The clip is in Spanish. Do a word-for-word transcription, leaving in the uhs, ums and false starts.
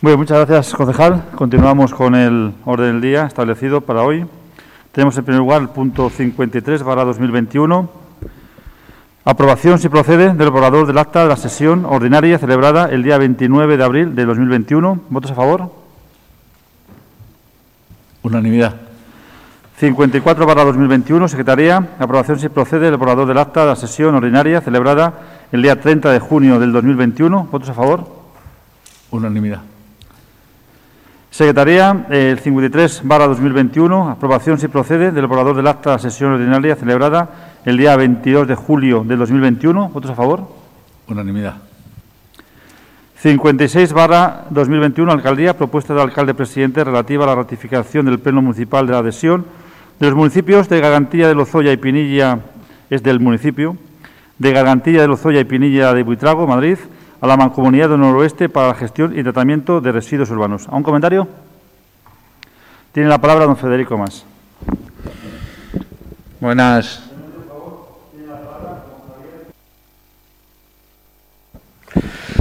Muy bien, muchas gracias, concejal. Continuamos con el orden del día establecido para hoy. Tenemos en primer lugar el punto cincuenta y tres barra dos mil veintiuno. Aprobación, si procede, del borrador del acta de la sesión ordinaria celebrada el día veintinueve de abril de dos mil veintiuno. ¿Votos a favor? Unanimidad. cincuenta y cuatro barra dos mil veintiuno, Secretaría. Aprobación, si procede, del borrador del acta de la sesión ordinaria celebrada el día treinta de junio del dos mil veintiuno. ¿Votos a favor? Unanimidad. Secretaría, el cincuenta y tres barra dos mil veintiuno, aprobación, si procede, del borrador del acta de la sesión ordinaria celebrada el día veintidós de julio del dos mil veintiuno. ¿Votos a favor? Unanimidad. cincuenta y seis barra dos mil veintiuno, Alcaldía, propuesta del alcalde presidente relativa a la ratificación del Pleno Municipal de la adhesión de los municipios de Gargantilla de Lozoya y Pinilla, es del municipio, de Gargantilla de Lozoya y Pinilla de Buitrago, Madrid, a la Mancomunidad del Noroeste para la gestión y tratamiento de residuos urbanos. ¿A un comentario? Tiene la palabra don Federico Mas. Buenas